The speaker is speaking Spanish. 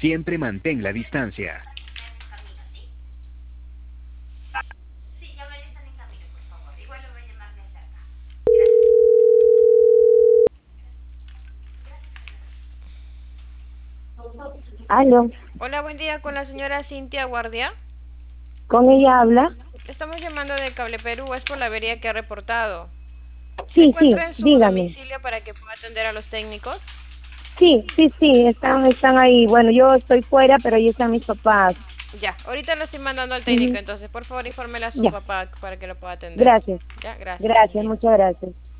Siempre mantén la distancia. Aló, Hola, buen día con la señora Cintia Guardia. ¿con ella habla? Estamos llamando de Cable Perú, es por la avería que ha reportado. ¿Se Sí, sí, encuentra en su dígame. domicilio para que pueda atender a los técnicos? Sí, sí, sí, están ahí. Bueno, yo estoy fuera, pero ahí están mis papás. Ya, ahorita lo estoy mandando al técnico, Ujú. entonces por favor infórmela a su Ya, papá para que lo pueda atender. gracias, Ya, gracias, buen gracias, día. muchas gracias.